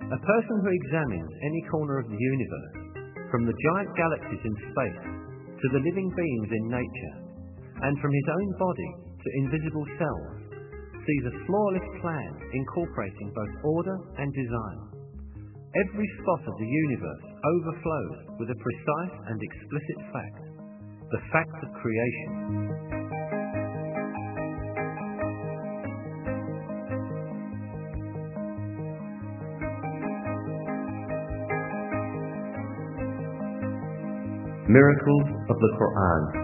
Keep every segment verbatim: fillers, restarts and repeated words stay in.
A person who examines any corner of the universe, from the giant galaxies in space to the living beings in nature, and from his own body to invisible cells, sees a flawless plan incorporating both order and design. Every spot of the universe overflows with a precise and explicit fact, the fact of creation. Miracles of the Quran.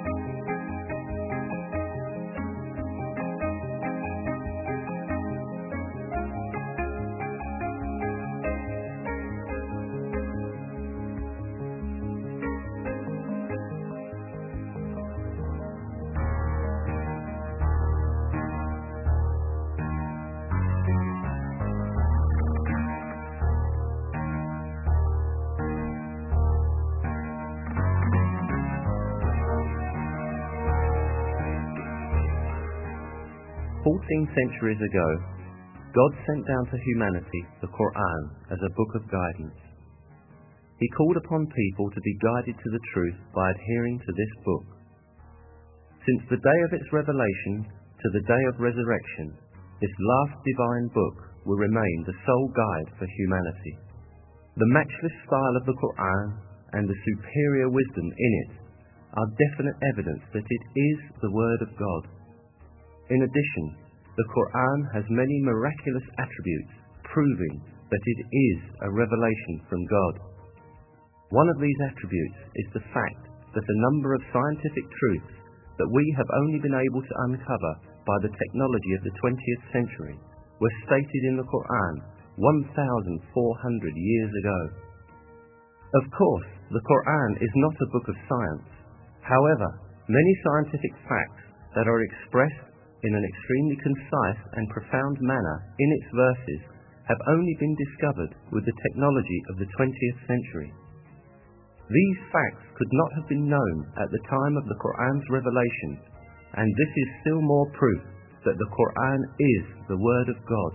Fourteen centuries ago, God sent down to humanity the Quran as a book of guidance. He called upon people to be guided to the truth by adhering to this book. Since the day of its revelation to the day of resurrection, this last divine book will remain the sole guide for humanity. The matchless style of the Quran and the superior wisdom in it are definite evidence that it is the Word of God. In addition, the Quran has many miraculous attributes proving that it is a revelation from God. One of these attributes is the fact that a number of scientific truths that we have only been able to uncover by the technology of the twentieth century were stated in the Quran one thousand four hundred years ago. Of course, the Quran is not a book of science. However, many scientific facts that are expressed in an extremely concise and profound manner in its verses have only been discovered with the technology of the twentieth century. These facts could not have been known at the time of the Quran's revelation, and this is still more proof that the Quran is the Word of God.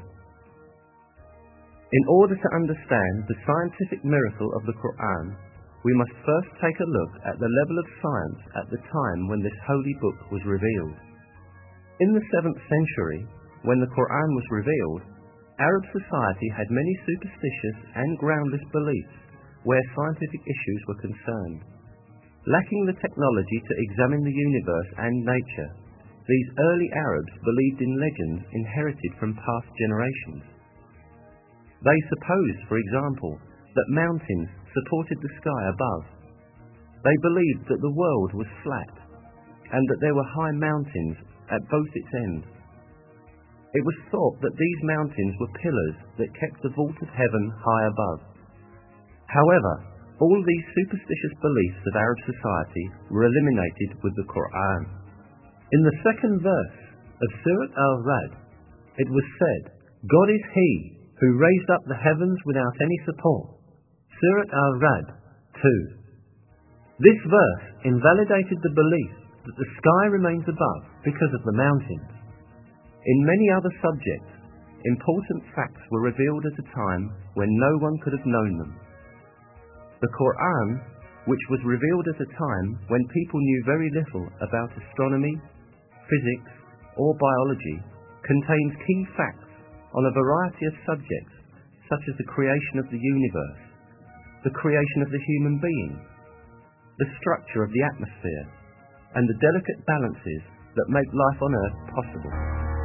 In order to understand the scientific miracle of the Quran, we must first take a look at the level of science at the time when this holy book was revealed. In the seventh century, when the Quran was revealed, Arab society had many superstitious and groundless beliefs where scientific issues were concerned. Lacking the technology to examine the universe and nature, these early Arabs believed in legends inherited from past generations. They supposed, for example, that mountains supported the sky above. They believed that the world was flat, and that there were high mountains at both its ends. It was thought that these mountains were pillars that kept the vault of heaven high above. However, all these superstitious beliefs of Arab society were eliminated with the Quran. In the second verse of Surat Al-Ra'd, it was said, "God is He who raised up the heavens without any support." Surat Al-Ra'd two. This verse invalidated the belief that the sky remains above because of the mountains. In many other subjects, important facts were revealed at a time when no one could have known them. The Quran, which was revealed at a time when people knew very little about astronomy, physics, or biology, contains key facts on a variety of subjects such as the creation of the universe, the creation of the human being, the structure of the atmosphere, and the delicate balances that make life on Earth possible.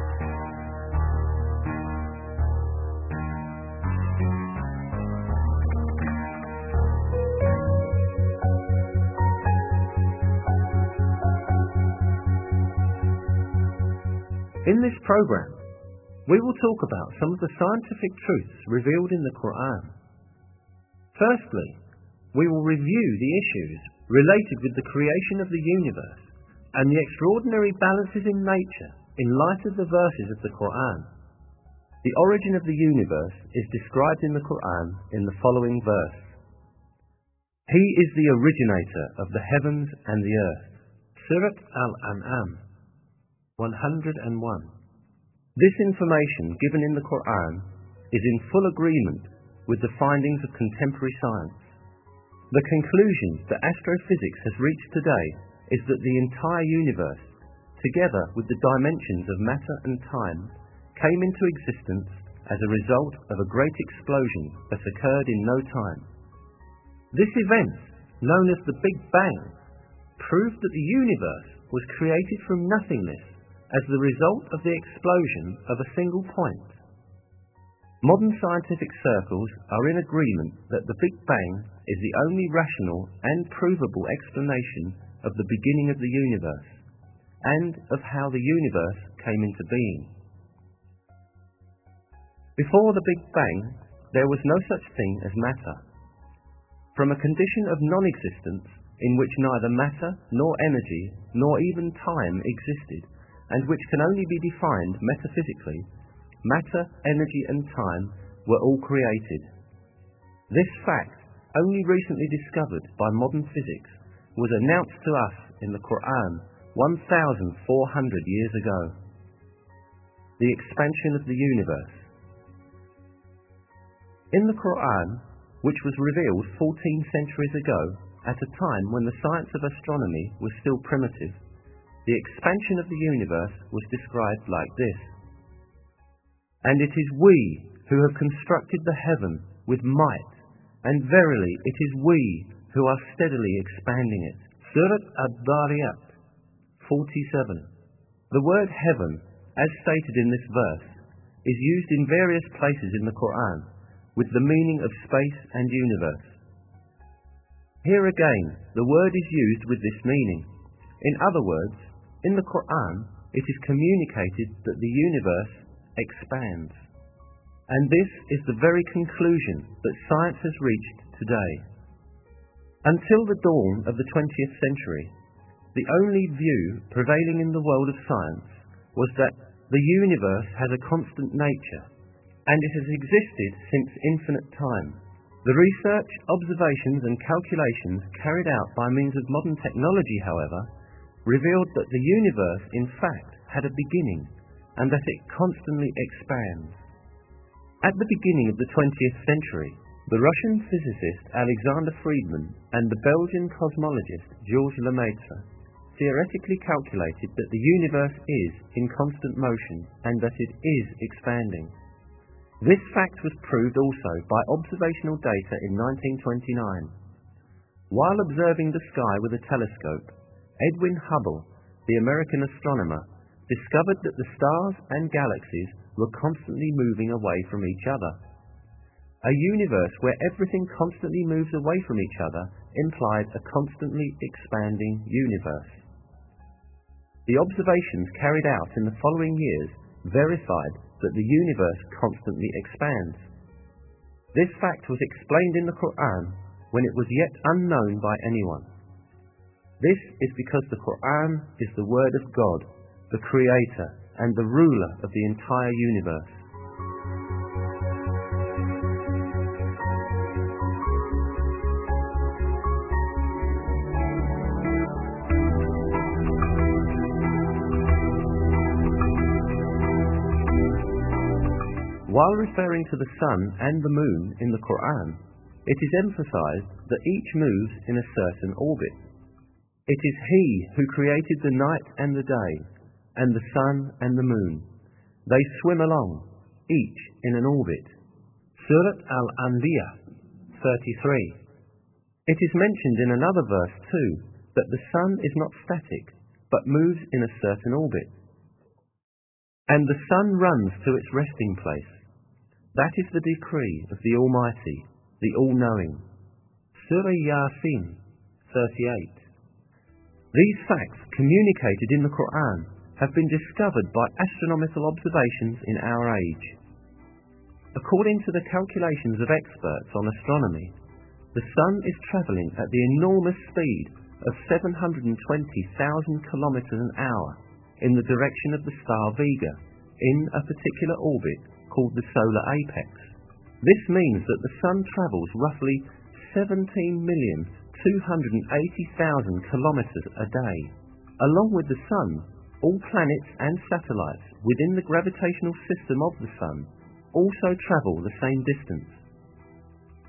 In this program, we will talk about some of the scientific truths revealed in the Quran. Firstly, we will review the issues related with the creation of the universe and the extraordinary balances in nature in light of the verses of the Quran. The origin of the universe is described in the Quran in the following verse. He is the originator of the heavens and the earth. Surat Al-An'am one hundred one. This information given in the Quran is in full agreement with the findings of contemporary science. The conclusion that astrophysics has reached today is that the entire universe, together with the dimensions of matter and time, came into existence as a result of a great explosion that occurred in no time. This event, known as the Big Bang, proved that the universe was created from nothingness as the result of the explosion of a single point. Modern scientific circles are in agreement that the Big Bang is the only rational and provable explanation of the beginning of the universe, and of how the universe came into being. Before the Big Bang, there was no such thing as matter. From a condition of non-existence, in which neither matter, nor energy, nor even time existed, and which can only be defined metaphysically, matter, energy and time were all created. This fact, only recently discovered by modern physics, was announced to us in the Quran one thousand four hundred years ago. The expansion of the universe. In the Quran, which was revealed fourteen centuries ago, at a time when the science of astronomy was still primitive, the expansion of the universe was described like this: "And it is we who have constructed the heaven with might, and verily it is we who are steadily expanding it." Surat Ad-Dariyat forty-seven. The word heaven, as stated in this verse, is used in various places in the Quran, with the meaning of space and universe. Here again, the word is used with this meaning. In other words, in the Quran, it is communicated that the universe expands. And this is the very conclusion that science has reached today. Until the dawn of the twentieth century, the only view prevailing in the world of science was that the universe has a constant nature, and it has existed since infinite time. The research, observations and calculations carried out by means of modern technology, however, revealed that the universe in fact had a beginning, and that it constantly expands. At the beginning of the twentieth century, the Russian physicist Alexander Friedmann and the Belgian cosmologist Georges Lemaitre theoretically calculated that the universe is in constant motion and that it is expanding. This fact was proved also by observational data in nineteen twenty-nine. While observing the sky with a telescope, Edwin Hubble, the American astronomer, discovered that the stars and galaxies were constantly moving away from each other. A universe where everything constantly moves away from each other implied a constantly expanding universe. The observations carried out in the following years verified that the universe constantly expands. This fact was explained in the Quran when it was yet unknown by anyone. This is because the Quran is the word of God, the Creator and the ruler of the entire universe. While referring to the sun and the moon in the Quran, it is emphasized that each moves in a certain orbit. It is He who created the night and the day, and the sun and the moon. They swim along, each in an orbit. Surat Al-Anbiya thirty-three. It is mentioned in another verse too, that the sun is not static, but moves in a certain orbit. And the sun runs to its resting place. That is the decree of the Almighty, the All-Knowing. Surah Yasin thirty-eight. These facts communicated in the Quran have been discovered by astronomical observations in our age. According to the calculations of experts on astronomy, the Sun is travelling at the enormous speed of seven hundred twenty thousand kilometers an hour in the direction of the star Vega, in a particular orbit called the solar apex. This means that the Sun travels roughly seventeen million two hundred eighty thousand kilometers a day. Along with the Sun, all planets and satellites within the gravitational system of the Sun also travel the same distance.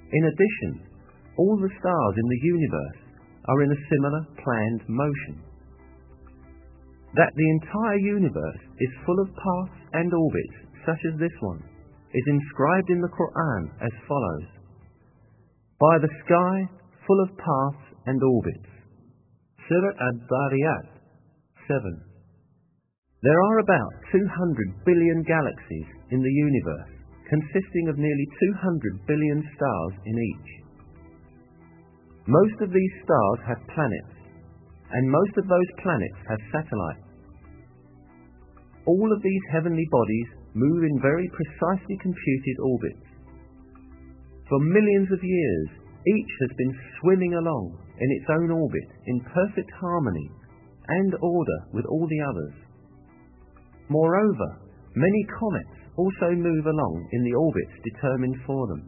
In addition, all the stars in the universe are in a similar planned motion. That the entire universe is full of paths and orbits such as this one is inscribed in the Quran as follows: by the sky full of paths and orbits. Surah Ad-Dhariyat seven. There are about two hundred billion galaxies in the universe, consisting of nearly two hundred billion stars in each. Most of these stars have planets, and most of those planets have satellites. All of these heavenly bodies move in very precisely computed orbits. For millions of years, each has been swimming along in its own orbit in perfect harmony and order with all the others. Moreover, many comets also move along in the orbits determined for them.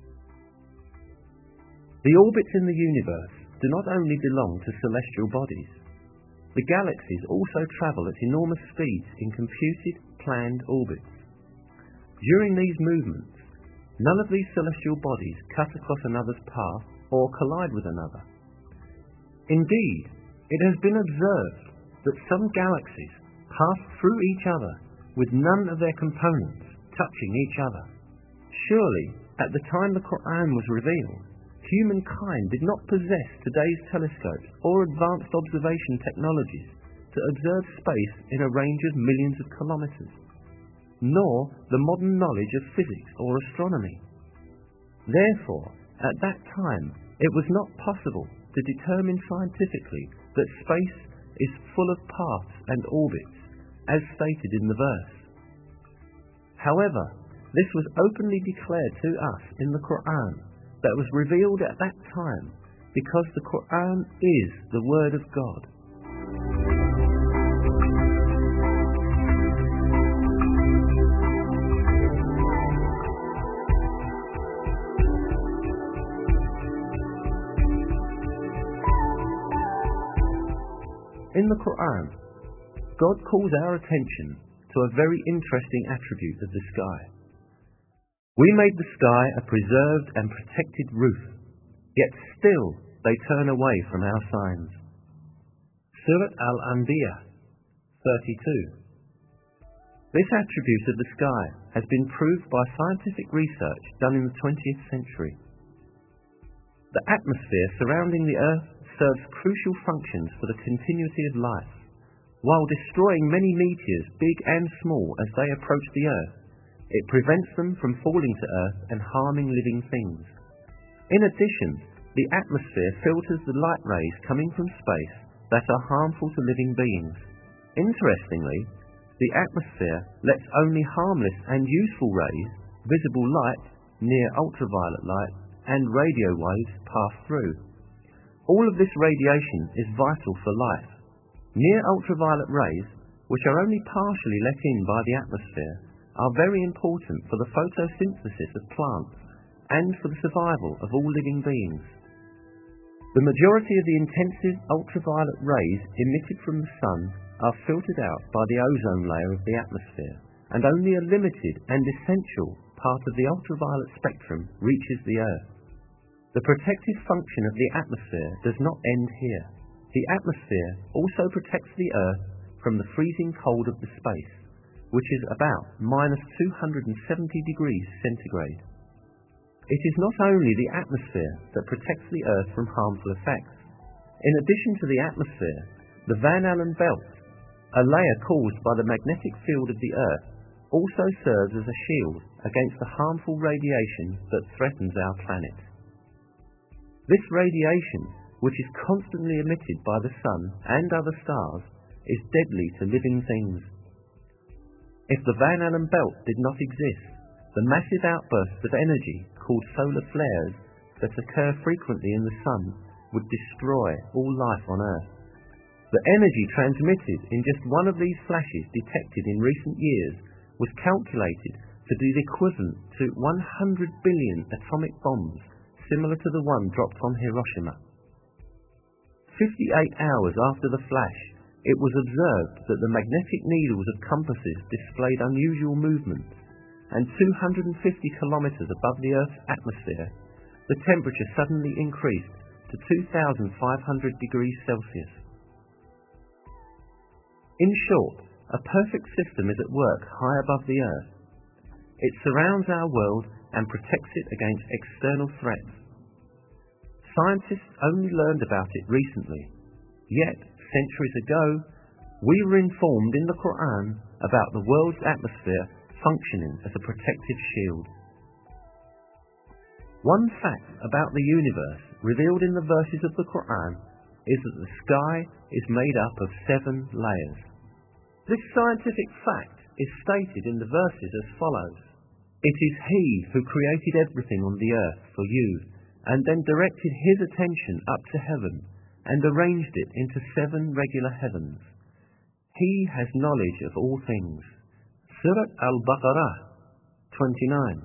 The orbits in the universe do not only belong to celestial bodies. The galaxies also travel at enormous speeds in computed, planned orbits. During these movements, none of these celestial bodies cut across another's path or collide with another. Indeed, it has been observed that some galaxies pass through each other with none of their components touching each other. Surely, at the time the Quran was revealed, humankind did not possess today's telescopes or advanced observation technologies to observe space in a range of millions of kilometers, nor the modern knowledge of physics or astronomy. Therefore, at that time, it was not possible to determine scientifically that space is full of paths and orbits, as stated in the verse. However, this was openly declared to us in the Quran that was revealed at that time, because the Quran is the Word of God. In the Quran, God calls our attention to a very interesting attribute of the sky. We made the sky a preserved and protected roof, yet still they turn away from our signs. Surah Al-Anbiya thirty-two. This attribute of the sky has been proved by scientific research done in the twentieth century. The atmosphere surrounding the Earth serves crucial functions for the continuity of life, while destroying many meteors, big and small, as they approach the Earth. It prevents them from falling to Earth and harming living things. In addition, the atmosphere filters the light rays coming from space that are harmful to living beings. Interestingly, the atmosphere lets only harmless and useful rays, visible light, near ultraviolet light, and radio waves pass through. All of this radiation is vital for life. Near ultraviolet rays, which are only partially let in by the atmosphere, are very important for the photosynthesis of plants and for the survival of all living beings. The majority of the intensive ultraviolet rays emitted from the sun are filtered out by the ozone layer of the atmosphere, and only a limited and essential part of the ultraviolet spectrum reaches the Earth. The protective function of the atmosphere does not end here. The atmosphere also protects the Earth from the freezing cold of the space, which is about minus two hundred seventy degrees centigrade. It is not only the atmosphere that protects the Earth from harmful effects. In addition to the atmosphere, the Van Allen belt, a layer caused by the magnetic field of the Earth, also serves as a shield against the harmful radiation that threatens our planet. This radiation, which is constantly emitted by the Sun and other stars, is deadly to living things. If the Van Allen belt did not exist, the massive outbursts of energy called solar flares that occur frequently in the Sun would destroy all life on Earth. The energy transmitted in just one of these flashes detected in recent years was calculated to be the equivalent to one hundred billion atomic bombs, similar to the one dropped on Hiroshima. fifty-eight hours after the flash, it was observed that the magnetic needles of compasses displayed unusual movements, and two hundred fifty kilometers above the Earth's atmosphere, the temperature suddenly increased to two thousand five hundred degrees Celsius. In short, a perfect system is at work high above the earth. It surrounds our world and protects it against external threats. Scientists only learned about it recently, yet centuries ago we were informed in the Quran about the world's atmosphere functioning as a protective shield. One fact about the universe revealed in the verses of the Quran is that the sky is made up of seven layers. This scientific fact is stated in the verses as follows: "It is He who created everything on the earth for you, and then directed His attention up to heaven, and arranged it into seven regular heavens. He has knowledge of all things." Surah Al-Baqarah twenty-nine.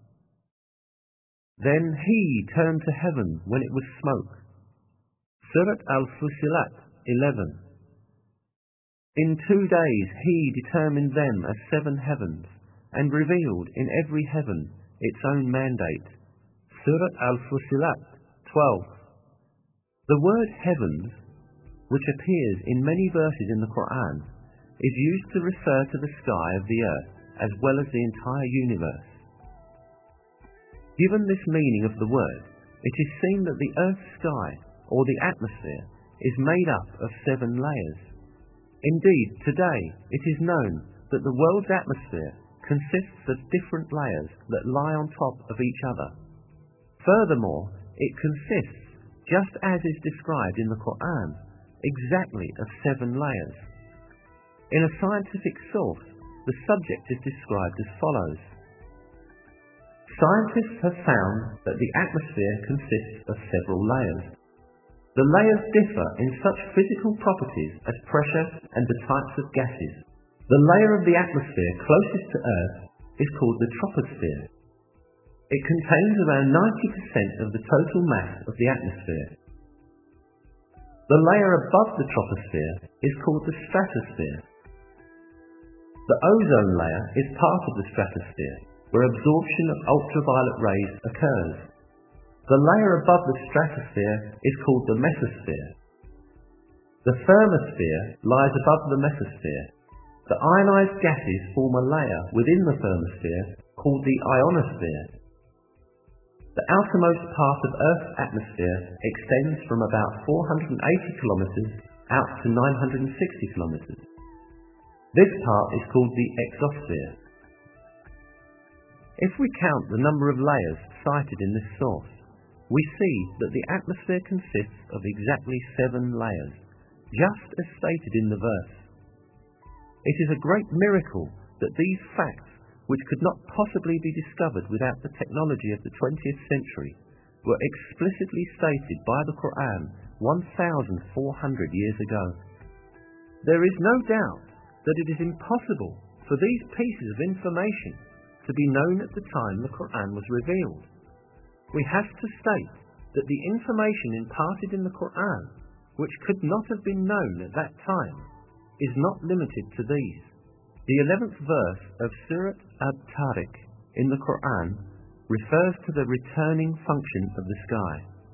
"Then He turned to heaven when it was smoke." Surah Al-Fusilat eleven. "In two days He determined them as seven heavens, and revealed in every heaven its own mandate." Surah Al-Fusilat twelve. The word heavens, which appears in many verses in the Quran, is used to refer to the sky of the earth as well as the entire universe. Given this meaning of the word, it is seen that the earth's sky, or the atmosphere, is made up of seven layers. Indeed, today it is known that the world's atmosphere consists of different layers that lie on top of each other. Furthermore, it consists, just as is described in the Quran, exactly of seven layers. In a scientific source, the subject is described as follows: "Scientists have found that the atmosphere consists of several layers. The layers differ in such physical properties as pressure and the types of gases. The layer of the atmosphere closest to Earth is called the troposphere. It contains around ninety percent of the total mass of the atmosphere. The layer above the troposphere is called the stratosphere. The ozone layer is part of the stratosphere, where absorption of ultraviolet rays occurs. The layer above the stratosphere is called the mesosphere. The thermosphere lies above the mesosphere. The ionized gases form a layer within the thermosphere called the ionosphere. The outermost part of Earth's atmosphere extends from about four hundred eighty kilometers out to nine hundred sixty kilometers. This part is called the exosphere." If we count the number of layers cited in this source, we see that the atmosphere consists of exactly seven layers, just as stated in the verse. It is a great miracle that these facts, which could not possibly be discovered without the technology of the twentieth century, were explicitly stated by the Quran one thousand four hundred years ago. There is no doubt that it is impossible for these pieces of information to be known at the time the Quran was revealed. We have to state that the information imparted in the Quran, which could not have been known at that time, is not limited to these. The eleventh verse of Surah At-Tariq in the Quran refers to the returning function of the sky.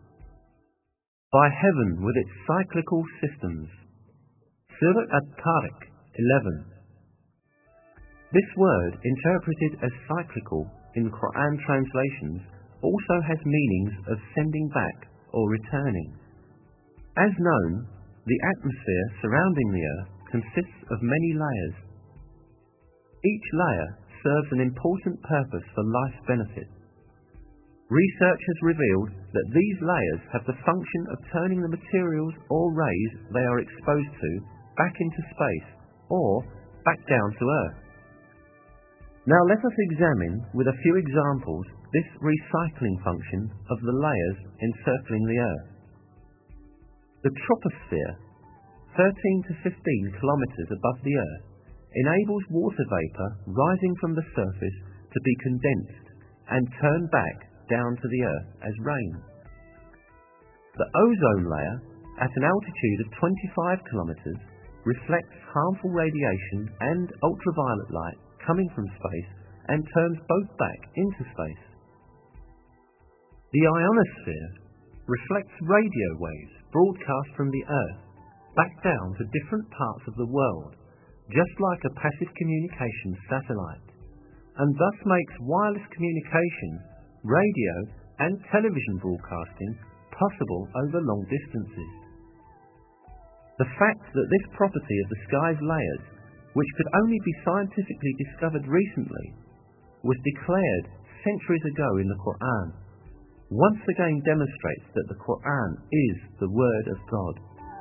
"By heaven with its cyclical systems." Surah At-Tariq eleven. This word, interpreted as cyclical in Quran translations, also has meanings of sending back or returning. As known, the atmosphere surrounding the Earth consists of many layers. Each layer serves an important purpose for life's benefit. Research has revealed that these layers have the function of turning the materials or rays they are exposed to back into space or back down to Earth. Now let us examine with a few examples this recycling function of the layers encircling the Earth. The troposphere, thirteen to fifteen kilometers above the Earth, enables water vapor rising from the surface to be condensed and turned back down to the Earth as rain. The ozone layer, at an altitude of twenty-five kilometers, reflects harmful radiation and ultraviolet light coming from space and turns both back into space. The ionosphere reflects radio waves broadcast from the Earth back down to different parts of the world, just like a passive communications satellite, and thus makes wireless communication, radio and television broadcasting possible over long distances. The fact that this property of the sky's layers, which could only be scientifically discovered recently, was declared centuries ago in the Quran, once again demonstrates that the Quran is the Word of God.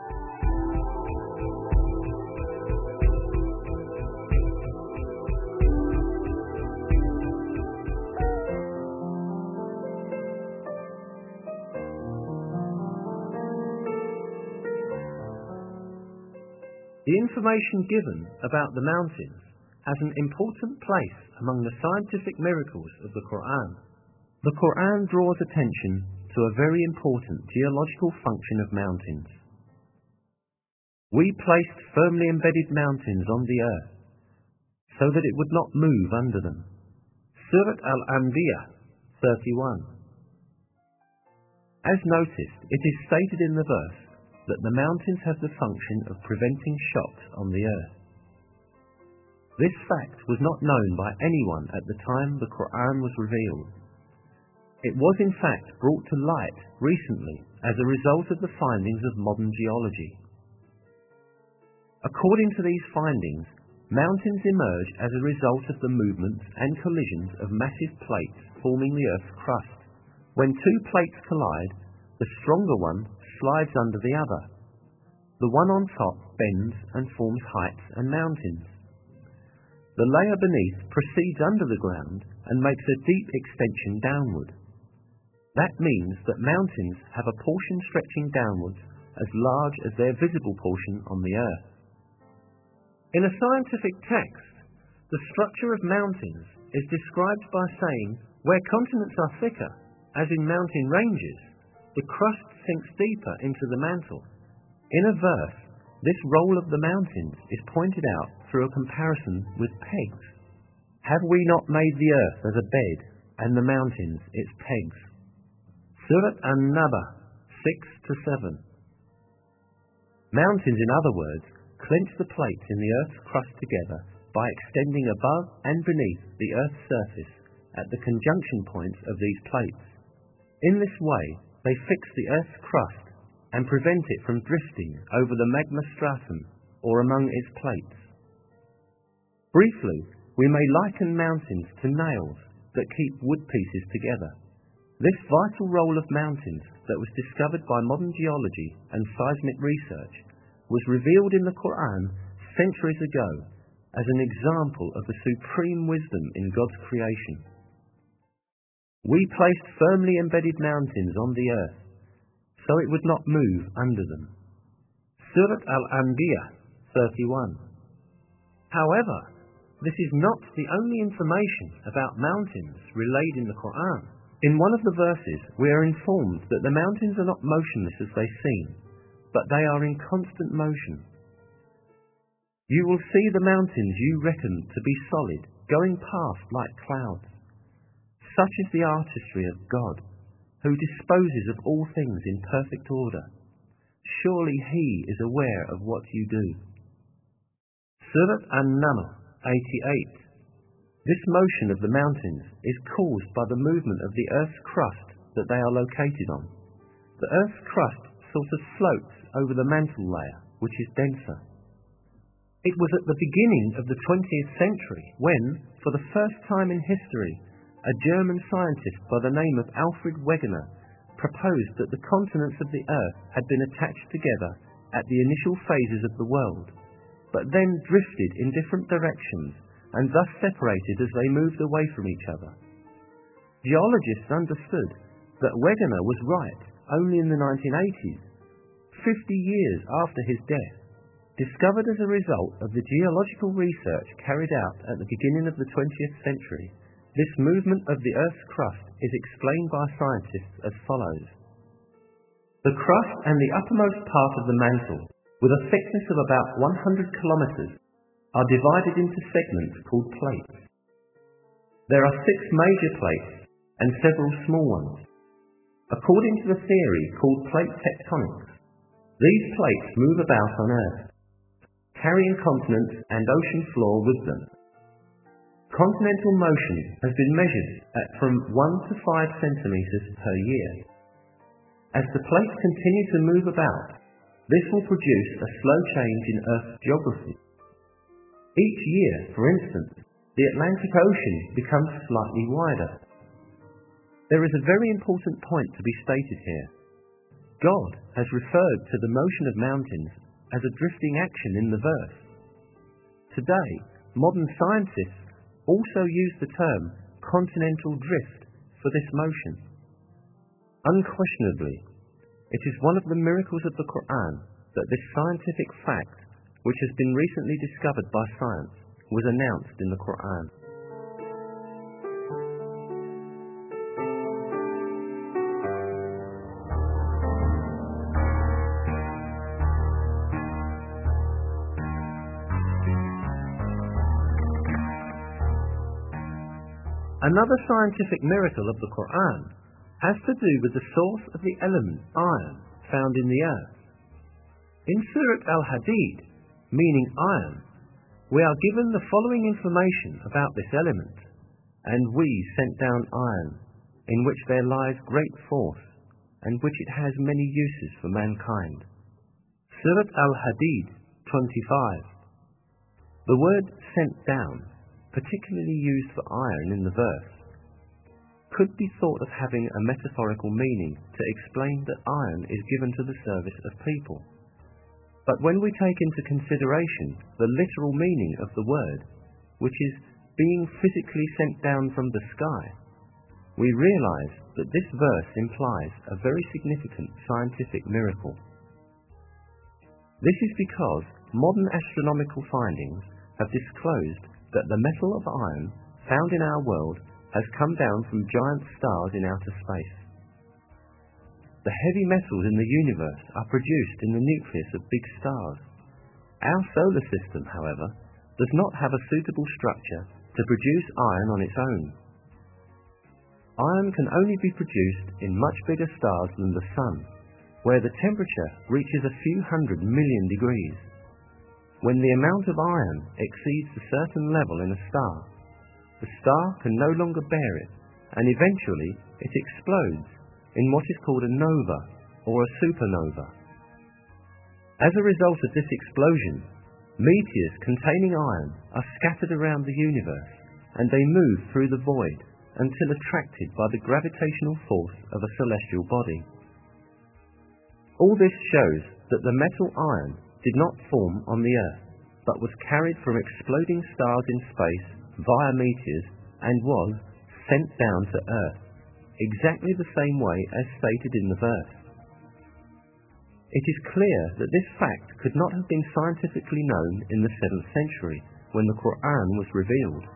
The information given about the mountains has an important place among the scientific miracles of the Quran. The Quran draws attention to a very important geological function of mountains. We placed firmly embedded mountains on the earth so that it would not move under them. Surat Al-Anbiya thirty-one. As noticed, it is stated in the verse that the mountains have the function of preventing shocks on the earth. This fact was not known by anyone at the time the Quran was revealed. It was in fact brought to light recently as a result of the findings of modern geology. According to these findings, mountains emerge as a result of the movements and collisions of massive plates forming the Earth's crust. When two plates collide, the stronger one slides under the other. The one on top bends and forms heights and mountains. The layer beneath proceeds under the ground and makes a deep extension downward. That means that mountains have a portion stretching downwards as large as their visible portion on the earth. In a scientific text, the structure of mountains is described by saying where continents are thicker, as in mountain ranges, the crust sinks deeper into the mantle. In a verse, this role of the mountains is pointed out through a comparison with pegs. Have we not made the earth as a bed, and the mountains its pegs? Surat An-Naba six to seven. Mountains, in other words, clench the plates in the earth's crust together by extending above and beneath the earth's surface at the conjunction points of these plates. In this way, they fix the earth's crust and prevent it from drifting over the magma stratum or among its plates. Briefly, we may liken mountains to nails that keep wood pieces together. This vital role of mountains that was discovered by modern geology and seismic research was revealed in the Quran centuries ago as an example of the supreme wisdom in God's creation. We placed firmly embedded mountains on the earth so it would not move under them. Surat Al-Anbiya thirty-one. However, this is not the only information about mountains relayed in the Quran. In one of the verses, we are informed that the mountains are not motionless as they seem, but they are in constant motion. You will see the mountains you reckon to be solid going past like clouds. Such is the artistry of God, who disposes of all things in perfect order. Surely He is aware of what you do. Surat An-Naml eighty-eight. This motion of the mountains is caused by the movement of the Earth's crust that they are located on. The Earth's crust sort of floats over the mantle layer, which is denser. It was at the beginning of the twentieth century when, for the first time in history, a German scientist by the name of Alfred Wegener proposed that the continents of the Earth had been attached together at the initial phases of the world, but then drifted in different directions and thus separated as they moved away from each other. Geologists understood that Wegener was right only in the nineteen eighties, fifty years after his death. Discovered as a result of the geological research carried out at the beginning of the twentieth century, this movement of the Earth's crust is explained by scientists as follows. The crust and the uppermost part of the mantle, with a thickness of about one hundred kilometers, are divided into segments called plates. There are six major plates and several small ones. According to the theory called plate tectonics, these plates move about on Earth, carrying continents and ocean floor with them. Continental motion has been measured at from one to five centimeters per year. As the plates continue to move about, this will produce a slow change in Earth's geography. Each year, for instance, the Atlantic Ocean becomes slightly wider. There is a very important point to be stated here. God has referred to the motion of mountains as a drifting action in the verse. Today, modern scientists also use the term continental drift for this motion. Unquestionably, it is one of the miracles of the Quran that this scientific fact, which has been recently discovered by science, was announced in the Quran. Another scientific miracle of the Quran has to do with the source of the element iron found in the earth. In Surat Al-Hadid, meaning iron, we are given the following information about this element: "And we sent down iron, in which there lies great force, and which it has many uses for mankind." Surat Al-Hadid twenty-five. The word "sent down," particularly used for iron in the verse, could be thought of having a metaphorical meaning to explain that iron is given to the service of people. But when we take into consideration the literal meaning of the word, which is being physically sent down from the sky, we realize that this verse implies a very significant scientific miracle. This is because modern astronomical findings have disclosed that the metal of iron found in our world has come down from giant stars in outer space. The heavy metals in the universe are produced in the nucleus of big stars. Our solar system, however, does not have a suitable structure to produce iron on its own. Iron can only be produced in much bigger stars than the Sun, where the temperature reaches a few hundred million degrees. When the amount of iron exceeds a certain level in a star, the star can no longer bear it, and eventually it explodes in what is called a nova or a supernova. As a result of this explosion, meteors containing iron are scattered around the universe, and they move through the void until attracted by the gravitational force of a celestial body. All this shows that the metal iron did not form on the Earth, but was carried from exploding stars in space via meteors and was sent down to Earth, exactly the same way as stated in the verse. It is clear that this fact could not have been scientifically known in the seventh century, when the Quran was revealed.